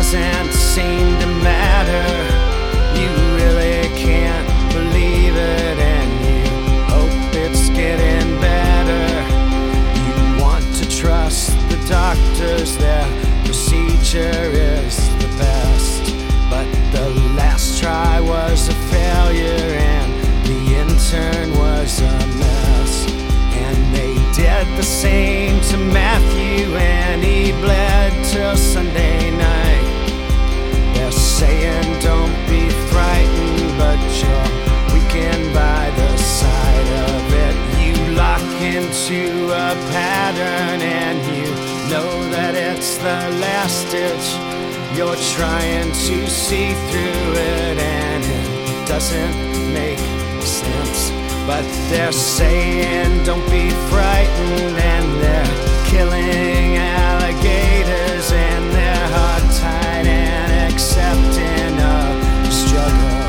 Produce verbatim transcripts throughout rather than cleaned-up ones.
doesn't seem to matter. You really can't believe it, and you hope it's getting better. You want to trust the doctors, their procedure is the best, but the last try was a failure and the intern was a mess. And they did the same to Matthew, and he bled till Sunday night. They're saying don't be frightened, but you're weakened by the sight of it. You lock into a pattern and you know that it's the last ditch. You're trying to see through it and it doesn't make sense. But they're saying don't be frightened, and they're killing alligators, and they're hog-tied and accepting of the struggle.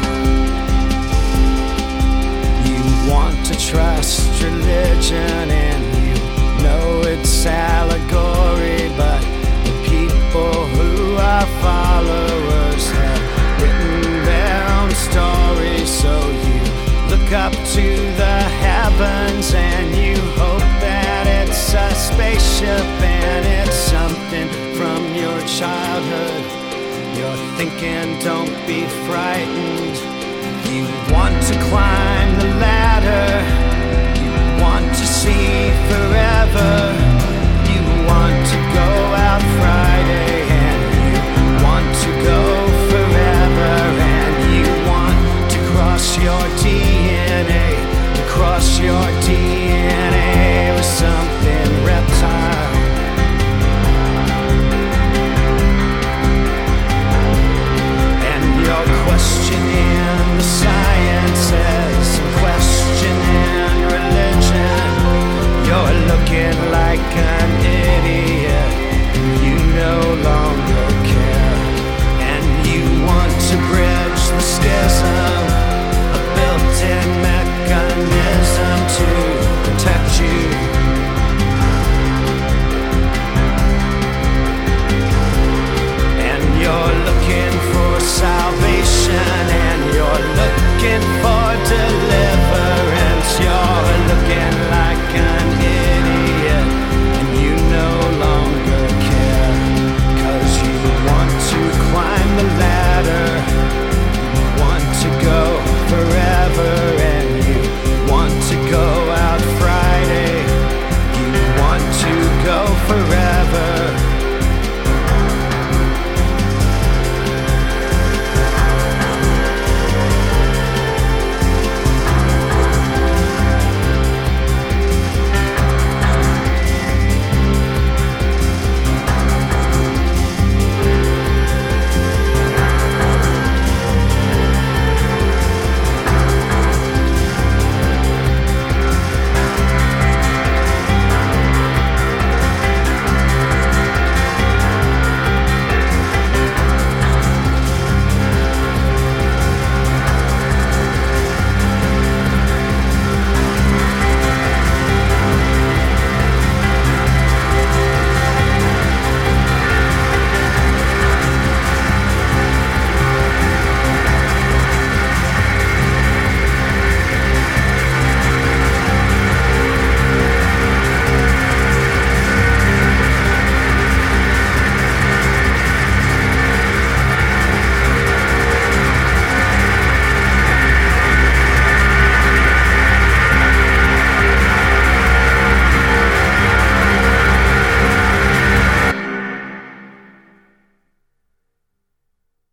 You want to trust religion and you know it's allegory, but the people who are followers have written their own stories. So you look up to the heavens and you hope that it's a spaceship and it's something from your childhood. You're thinking don't be frightened. You want to climb the ladder. You want to see forever. You want to go out Friday.